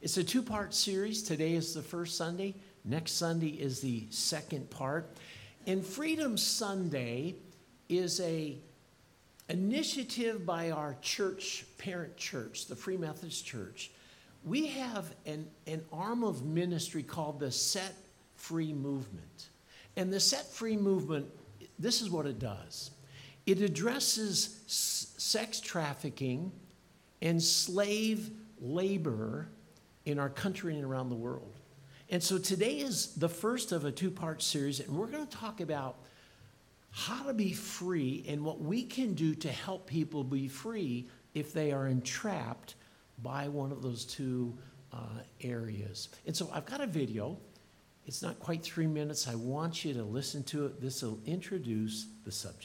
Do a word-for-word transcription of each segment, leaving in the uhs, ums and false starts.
It's a two-part series. Today is the first Sunday. Next Sunday is the second part. And Freedom Sunday is a initiative by our church, parent church, the Free Methodist Church. We have an, an arm of ministry called the Set Free Movement. And the Set Free Movement, this is what it does. It addresses s- sex trafficking and slave labor in our country and around the world. And so today is the first of a two-part series, and we're going to talk about how to be free and what we can do to help people be free if they are entrapped by one of those two uh, areas. And so I've got a video. It's not quite three minutes. I want you to listen to it. This will introduce the subject.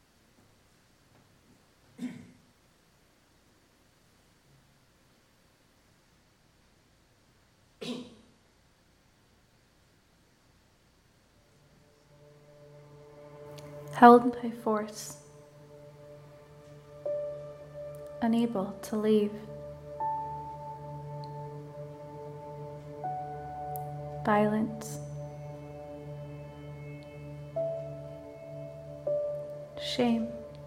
Held by force, unable to leave, violence, shame,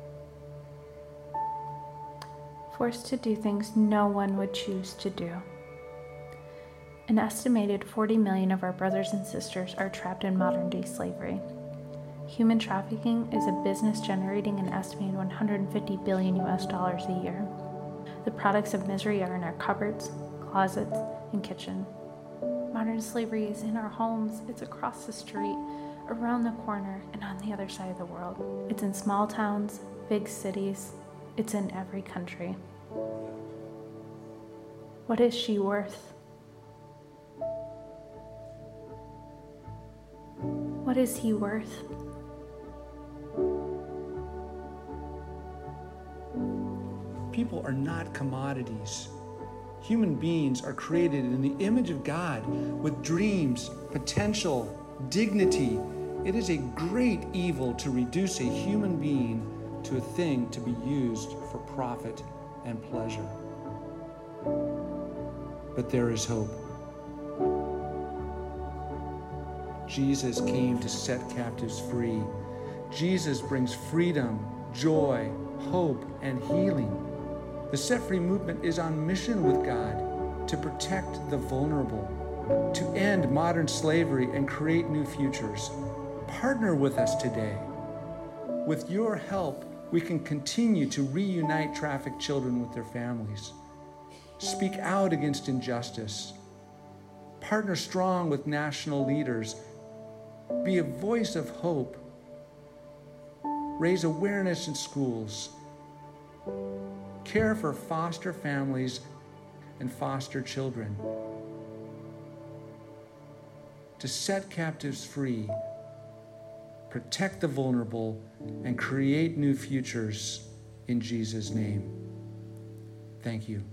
forced to do things no one would choose to do. An estimated forty million of our brothers and sisters are trapped in modern-day slavery. Human trafficking is a business generating an estimated one hundred fifty billion U S dollars a year. The products of misery are in our cupboards, closets, and kitchen. Modern slavery is in our homes, it's across the street, around the corner, and on the other side of the world. It's in small towns, big cities, it's in every country. What is she worth? What is he worth? People are not commodities. Human beings are created in the image of God with dreams, potential, dignity. It is a great evil to reduce a human being to a thing to be used for profit and pleasure. But there is hope. Jesus came to set captives free. Jesus brings freedom, joy, hope, and healing. The Set Free Movement is on mission with God to protect the vulnerable, to end modern slavery and create new futures. Partner with us today. With your help, we can continue to reunite trafficked children with their families. Speak out against injustice. Partner strong with national leaders. Be a voice of hope. Raise awareness in schools. Care for foster families and foster children. To set captives free, protect the vulnerable, and create new futures in Jesus' name. Thank you.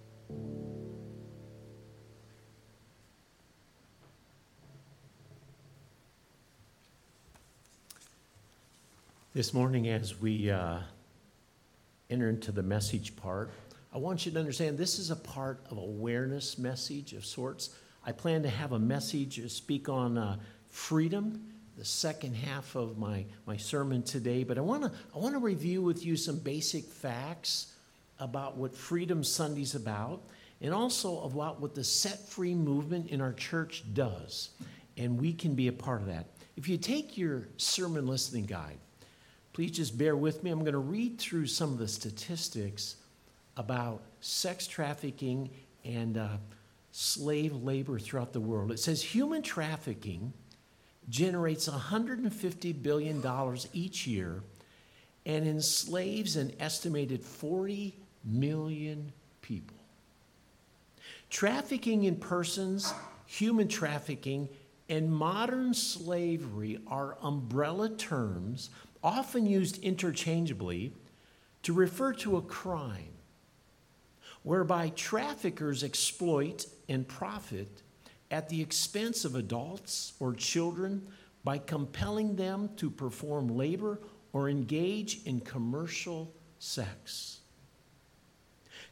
This morning, as we uh, enter into the message part, I want you to understand this is a part of awareness message of sorts. I plan to have a message to speak on uh, freedom, the second half of my, my sermon today, but I want to I want to review with you some basic facts about what Freedom Sunday's about, and also about what the Set Free Movement in our church does, and we can be a part of that. If you take your sermon listening guide, please just bear with me. I'm going to read through some of the statistics about sex trafficking and uh, slave labor throughout the world. It says human trafficking generates one hundred fifty billion dollars each year and enslaves an estimated forty million people. Trafficking in persons, human trafficking, and modern slavery are umbrella terms often used interchangeably to refer to a crime whereby traffickers exploit and profit at the expense of adults or children by compelling them to perform labor or engage in commercial sex.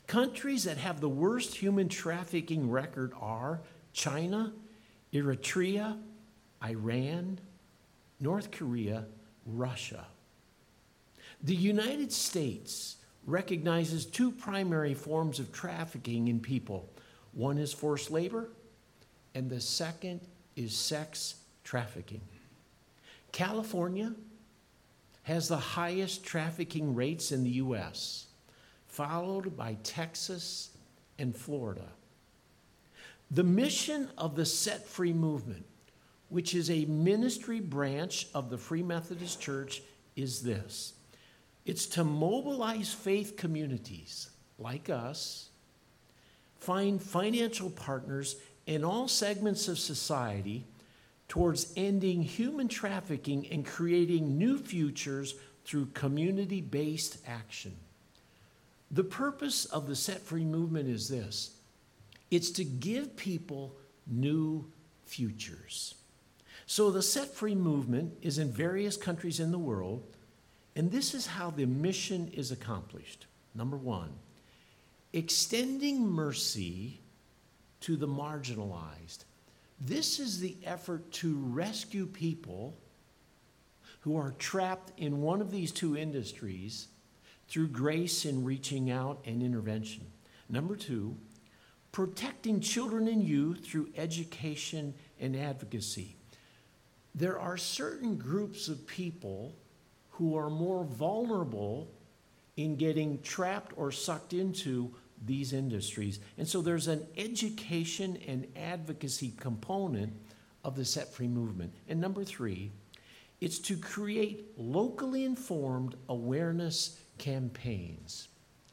Countries that have the worst human trafficking record are China, Eritrea, Iran, North Korea, Russia. The United States recognizes two primary forms of trafficking in people. One is forced labor, and the second is sex trafficking. California has the highest trafficking rates in the U S, followed by Texas and Florida. The mission of the Set Free Movement, which is a ministry branch of the Free Methodist Church, is this. It's to mobilize faith communities like us, find financial partners in all segments of society towards ending human trafficking and creating new futures through community-based action. The purpose of the Set Free Movement is this. It's to give people new futures. So the Set Free Movement is in various countries in the world, and this is how the mission is accomplished. Number one, extending mercy to the marginalized. This is the effort to rescue people who are trapped in one of these two industries through grace in reaching out and intervention. Number two, protecting children and youth through education and advocacy. There are certain groups of people who are more vulnerable in getting trapped or sucked into these industries. And so there's an education and advocacy component of the Set Free Movement. And number three, it's to create locally informed awareness campaigns.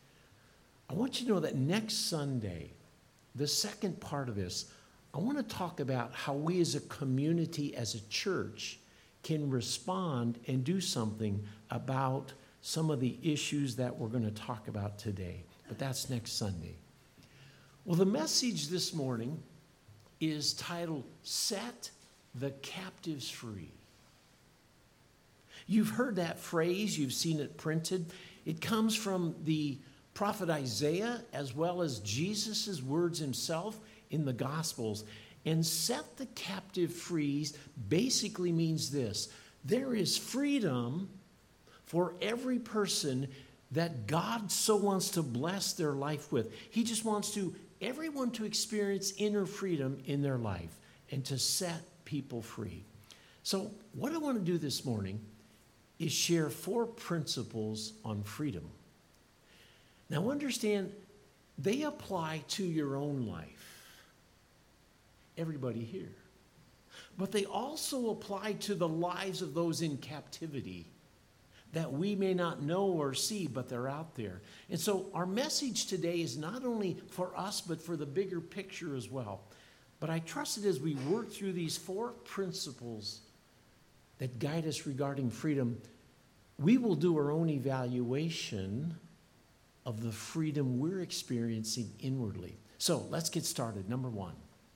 I want you to know that next Sunday, the second part of this, I want to talk about how we as a community, as a church, can respond and do something about some of the issues that we're going to talk about today. But that's next Sunday. Well, the message this morning is titled, Set the Captives Free. You've heard that phrase, you've seen it printed. It comes from the prophet Isaiah as well as Jesus' words himself in the Gospels. And set the captive free basically means this. There is freedom for every person that God so wants to bless their life with. He just wants to everyone to experience inner freedom in their life and to set people free. So what I want to do this morning is share four principles on freedom. Now understand, they apply to your own life. Everybody here. But they also apply to the lives of those in captivity that we may not know or see, but they're out there. And so our message today is not only for us, but for the bigger picture as well. But I trust that as we work through these four principles that guide us regarding freedom, we will do our own evaluation of the freedom we're experiencing inwardly. So let's get started. Number one.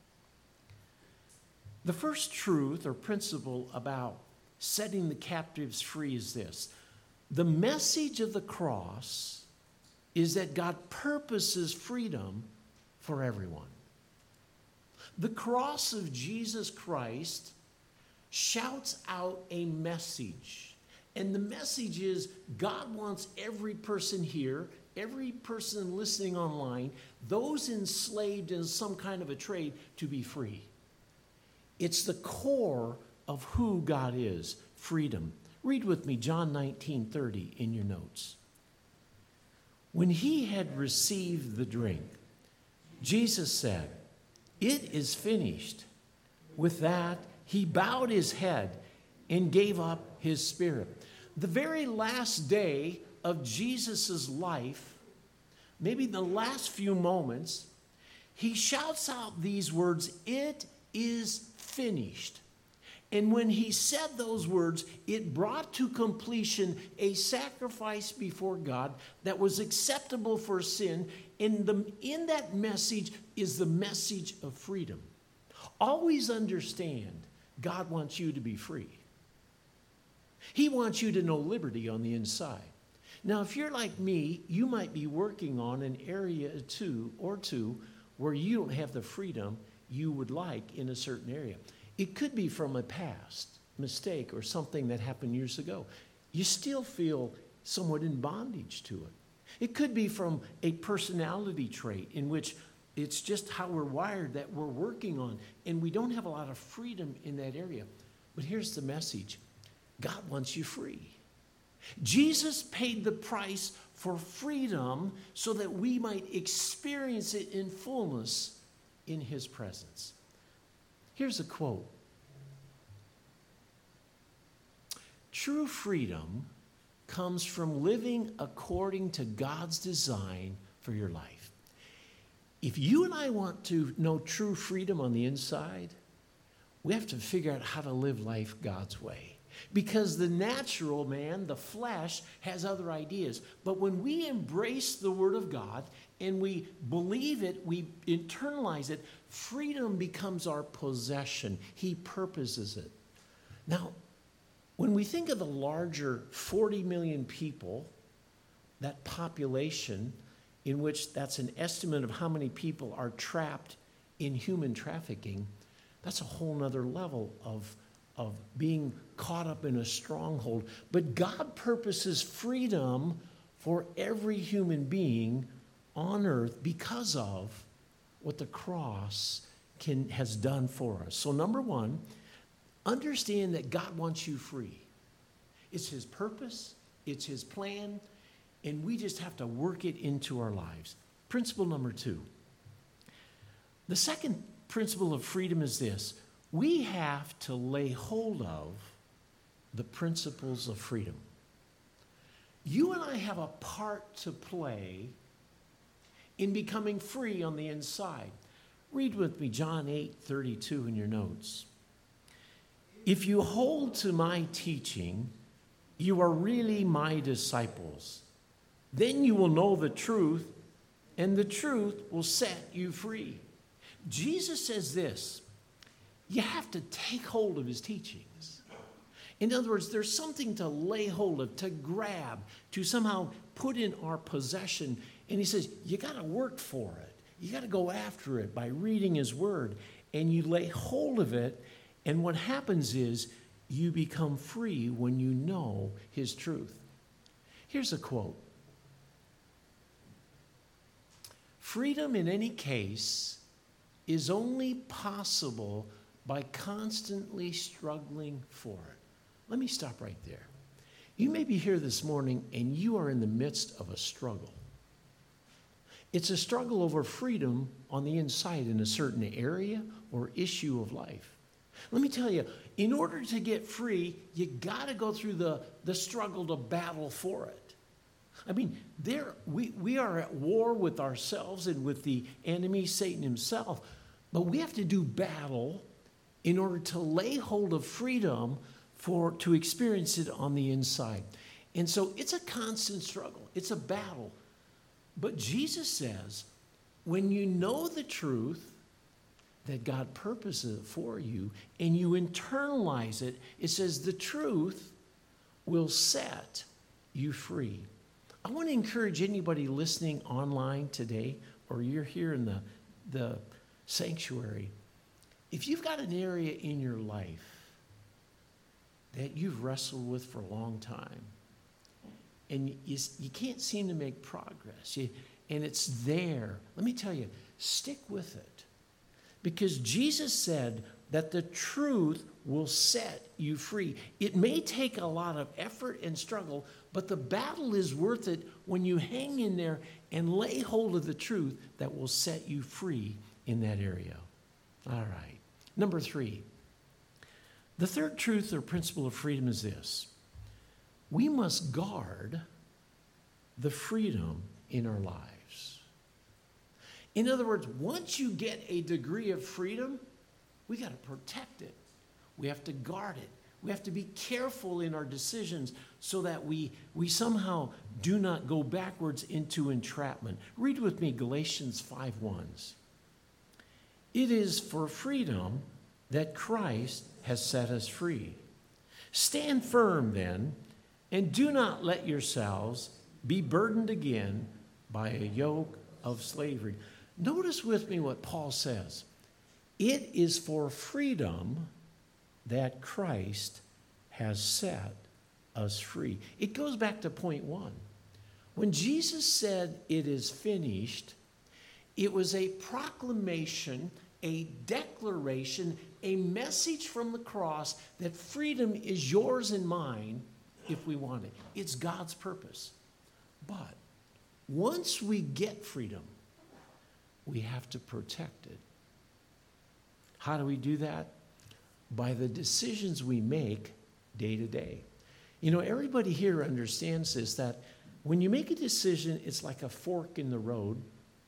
The first truth or principle about setting the captives free is this. The message of the cross is that God purposes freedom for everyone. The cross of Jesus Christ shouts out a message. And the message is God wants every person here, every person listening online, those enslaved in some kind of a trade to be free. It's the core of who God is, freedom. Read with me John nineteen thirty in your notes. When he had received the drink, Jesus said, "It is finished." With that, he bowed his head and gave up his spirit. The very last day of Jesus' life, maybe the last few moments, he shouts out these words, "It is finished." And when he said those words, it brought to completion a sacrifice before God that was acceptable for sin. And the, in that message is the message of freedom. Always understand, God wants you to be free. He wants you to know liberty on the inside. Now, if you're like me, you might be working on an area two or two where you don't have the freedom you would like in a certain area. It could be from a past mistake or something that happened years ago. You still feel somewhat in bondage to it. It could be from a personality trait in which it's just how we're wired that we're working on, and we don't have a lot of freedom in that area. But here's the message. God wants you free. Jesus paid the price for freedom so that we might experience it in fullness in his presence. Here's a quote. True freedom comes from living according to God's design for your life. If you and I want to know true freedom on the inside, we have to figure out how to live life God's way. Because the natural man, the flesh, has other ideas. But when we embrace the Word of God and we believe it, we internalize it, freedom becomes our possession. He purposes it. Now, when we think of the larger forty million people, that population in which that's an estimate of how many people are trapped in human trafficking, that's a whole nother level of, of being caught up in a stronghold. But God purposes freedom for every human being on earth because of what the cross can, has done for us. So number one, understand that God wants you free. It's his purpose, it's his plan, and we just have to work it into our lives. Principle number two. The second principle of freedom is this. We have to lay hold of the principles of freedom. You and I have a part to play in becoming free on the inside. Read with me John eight thirty-two in your notes. If you hold to my teaching, you are really my disciples. Then you will know the truth, and the truth will set you free. Jesus says this, you have to take hold of his teachings. In other words, there's something to lay hold of, to grab, to somehow put in our possession. And he says, you got to work for it. You got to go after it by reading his word. And you lay hold of it. And what happens is you become free when you know his truth. Here's a quote. Freedom in any case is only possible by constantly struggling for it. Let me stop right there. You may be here this morning and you are in the midst of a struggle. It's a struggle over freedom on the inside in a certain area or issue of life. Let me tell you, in order to get free, you got to go through the, the struggle to battle for it. I mean, there we, we are at war with ourselves and with the enemy, Satan himself. But we have to do battle in order to lay hold of freedom for to experience it on the inside. And so it's a constant struggle. It's a battle. But Jesus says, when you know the truth that God purposes it for you and you internalize it, it says the truth will set you free. I want to encourage anybody listening online today, or you're here in the, the sanctuary, if you've got an area in your life that you've wrestled with for a long time, and you, you can't seem to make progress, you, and it's there, let me tell you, stick with it. Because Jesus said that the truth will set you free. It may take a lot of effort and struggle, but the battle is worth it when you hang in there and lay hold of the truth that will set you free in that area. All right. Number three. The third truth or principle of freedom is this. We must guard the freedom in our lives. In other words, once you get a degree of freedom, we got to protect it. We have to guard it. We have to be careful in our decisions so that we, we somehow do not go backwards into entrapment. Read with me Galatians five one. It is for freedom that Christ has set us free. Stand firm then, and do not let yourselves be burdened again by a yoke of slavery. Notice with me what Paul says. It is for freedom that Christ has set us free. It goes back to point one. When Jesus said, "It is finished," it was a proclamation, a declaration, a message from the cross that freedom is yours and mine if we want it. It's God's purpose. But once we get freedom, we have to protect it. How do we do that? By the decisions we make day to day. You know, everybody here understands this, that when you make a decision, it's like a fork in the road.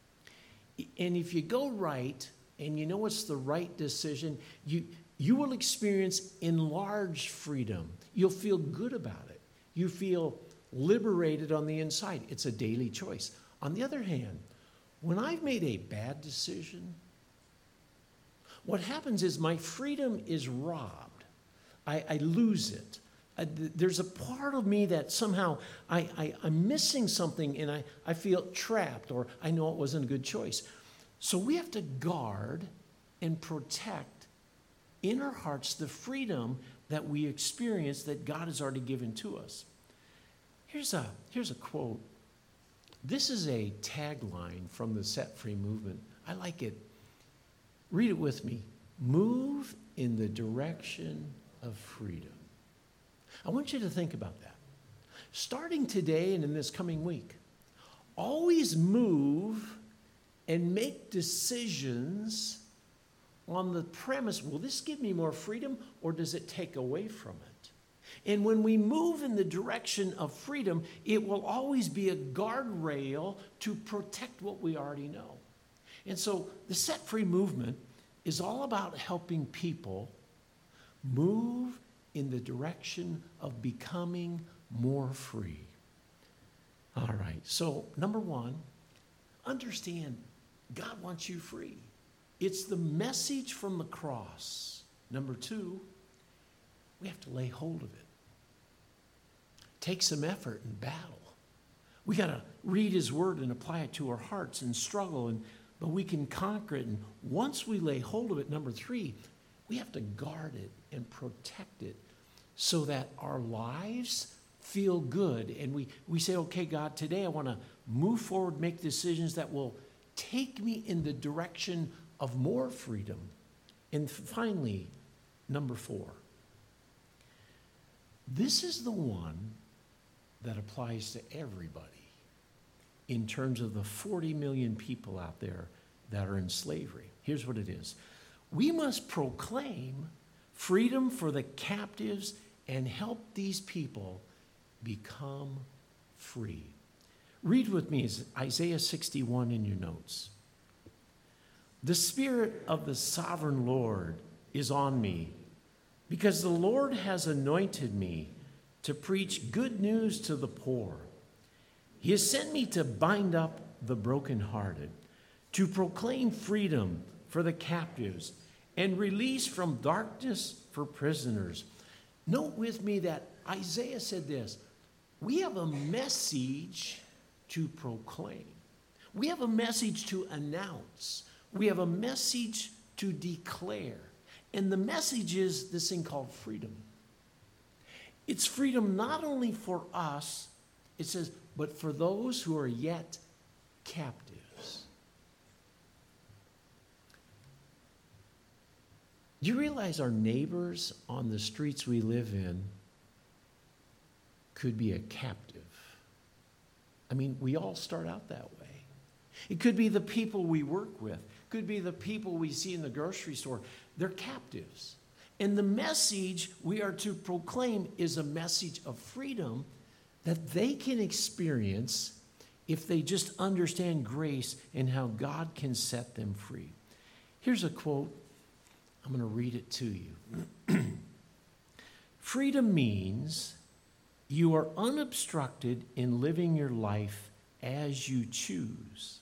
And if you go right, and you know it's the right decision, you, you will experience enlarged freedom. You'll feel good about it. You feel liberated on the inside. It's a daily choice. On the other hand, when I've made a bad decision, what happens is my freedom is robbed. I, I lose it. I, there's a part of me that somehow I, I, I'm missing something, and I, I feel trapped, or I know it wasn't a good choice. So we have to guard and protect in our hearts the freedom that we experience that God has already given to us. Here's a, here's a quote. This is a tagline from the Set Free movement. I like it. Read it with me. Move in the direction of freedom. I want you to think about that. Starting today and in this coming week, always move and make decisions on the premise, will this give me more freedom or does it take away from it? And when we move in the direction of freedom, it will always be a guardrail to protect what we already know. And so the Set Free movement is all about helping people move in the direction of becoming more free. All right, so number one, understand God wants you free. It's the message from the cross. Number two, we have to lay hold of it. Take some effort and battle. We got to read his word and apply it to our hearts and struggle, and but we can conquer it. And once we lay hold of it, number three, we have to guard it and protect it so that our lives feel good. And we, we say, okay, God, today I want to move forward, make decisions that will take me in the direction of more freedom. And finally, number four, this is the one that applies to everybody in terms of the forty million people out there that are in slavery. Here's what it is. We must proclaim freedom for the captives and help these people become free. Read with me Isaiah sixty-one in your notes. The Spirit of the Sovereign Lord is on me, because the Lord has anointed me to preach good news to the poor. He has sent me to bind up the brokenhearted, to proclaim freedom for the captives, and release from darkness for prisoners. Note with me that Isaiah said this. We have a message to proclaim. We have a message to announce. We have a message to declare. And the message is this thing called freedom. It's freedom not only for us, it says, but for those who are yet captives. Do you realize our neighbors on the streets we live in could be a captive? I mean, we all start out that way. It could be the people we work with. It could be the people we see in the grocery store. They're captives. And the message we are to proclaim is a message of freedom that they can experience if they just understand grace and how God can set them free. Here's a quote. I'm going to read it to you. Freedom means you are unobstructed in living your life as you choose.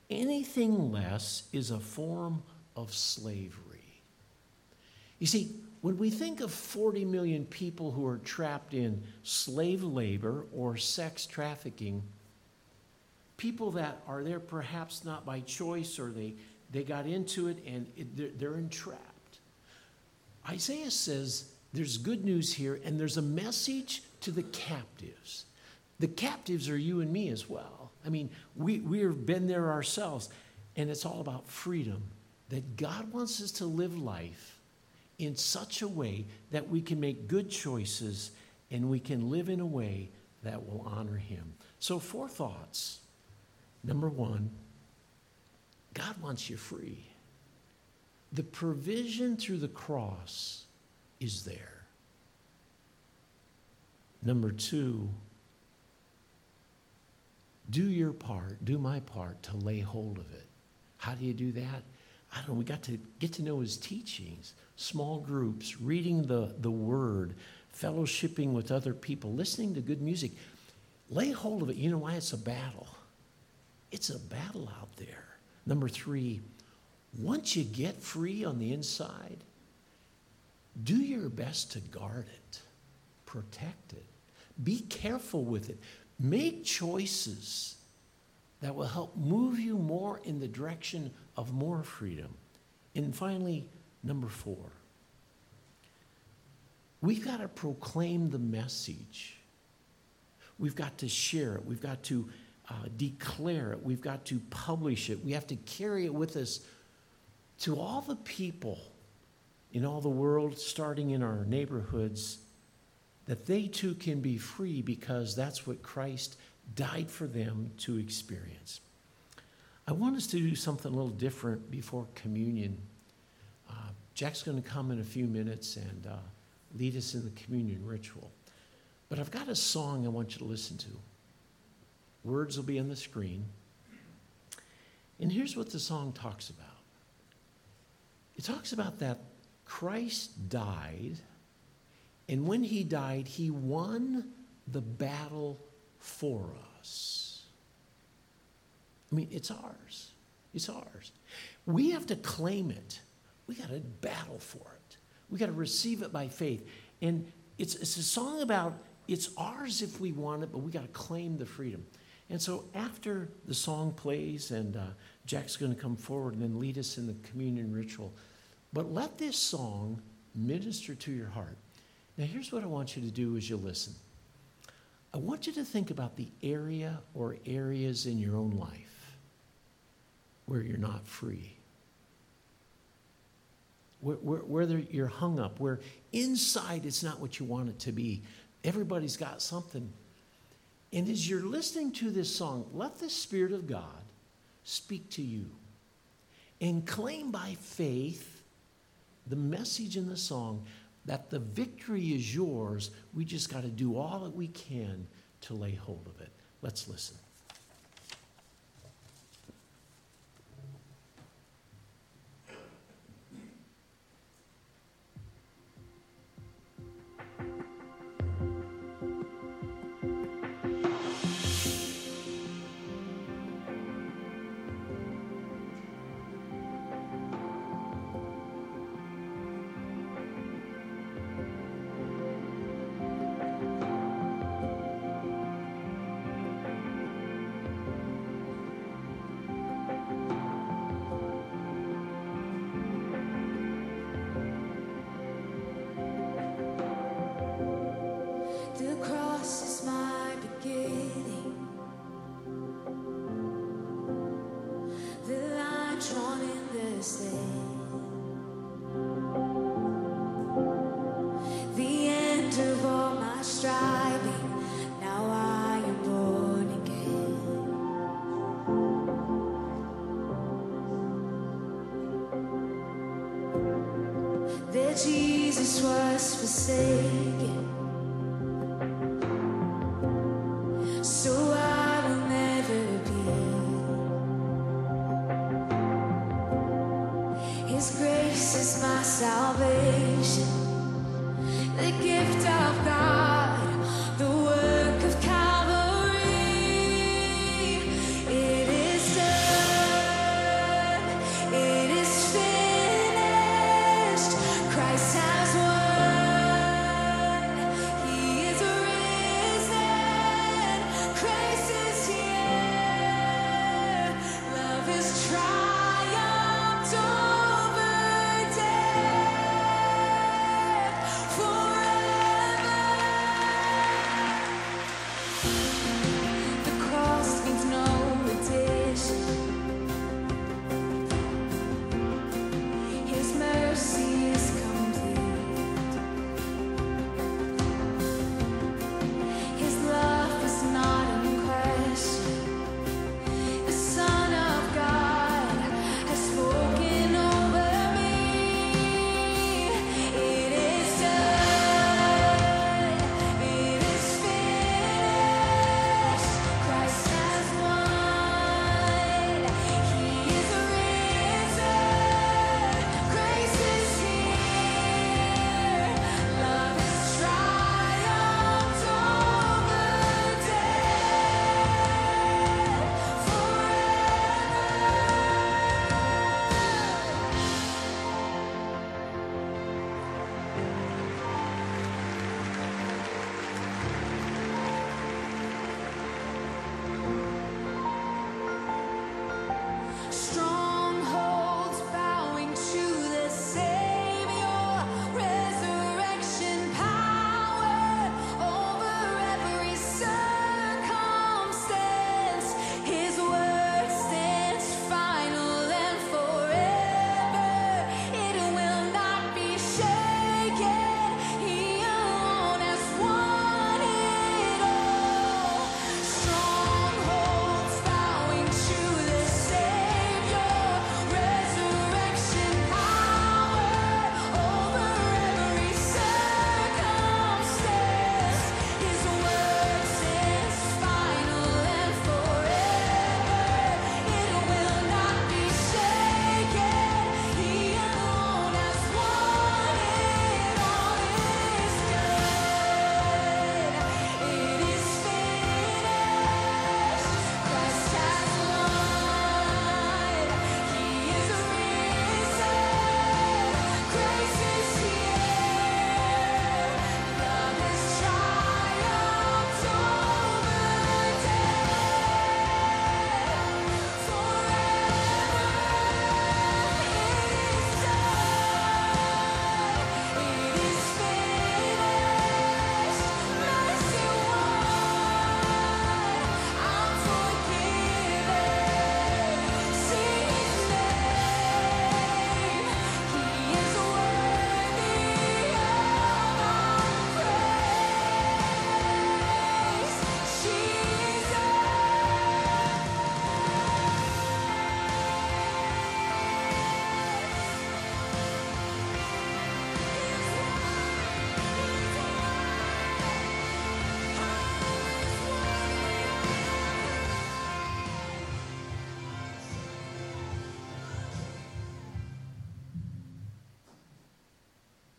Anything less is a form of slavery. You see, when we think of forty million people who are trapped in slave labor or sex trafficking, people that are there perhaps not by choice, or they, they got into it and it, they're, they're entrapped. Isaiah says there's good news here, and there's a message to the captives. The captives are you and me as well. I mean, we, we've been there ourselves, and it's all about freedom, that God wants us to live life in such a way that we can make good choices and we can live in a way that will honor him. So four thoughts. Number one, God wants you free. The provision through the cross is there. Number two, do your part, do my part to lay hold of it. How do you do that? I don't know, we got to get to know his teachings, small groups, reading the, the word, fellowshipping with other people, listening to good music. Lay hold of it. You know why? It's a battle. It's a battle out there. Number three, once you get free on the inside, do your best to guard it, protect it, be careful with it. Make choices that will help move you more in the direction of more freedom. And finally, number four, we've got to proclaim the message. We've got to share it. We've got to uh, declare it. We've got to publish it. We have to carry it with us to all the people in all the world, starting in our neighborhoods, that they too can be free, because that's what Christ died for them to experience. I want us to do something a little different before communion. Uh, Jack's going to come in a few minutes and uh, lead us in the communion ritual. But I've got a song I want you to listen to. Words will be on the screen. And here's what the song talks about. It talks about that Christ died, and when he died, he won the battle for us. I mean, it's ours. It's ours. We have to claim it. We got to battle for it. We got to receive it by faith. And it's, it's a song about it's ours if we want it, but we got to claim the freedom. And so after the song plays, and uh, Jack's going to come forward and then lead us in the communion ritual, but let this song minister to your heart. Now, here's what I want you to do as you listen. I want you to think about the area or areas in your own life where you're not free, where, where, where you're hung up, where inside it's not what you want it to be. Everybody's got something. And as you're listening to this song, let the Spirit of God speak to you and claim by faith the message in the song that the victory is yours. We just got to do all that we can to lay hold of it. Let's listen. Jesus was forsaken, so I will never be. His grace is my salvation, the gift of God.